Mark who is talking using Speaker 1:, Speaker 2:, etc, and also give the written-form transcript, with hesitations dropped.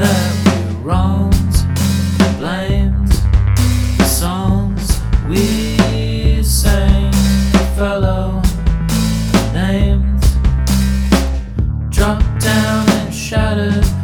Speaker 1: that we wronged, blamed. The songs we sang, fellow named, dropped down and shattered.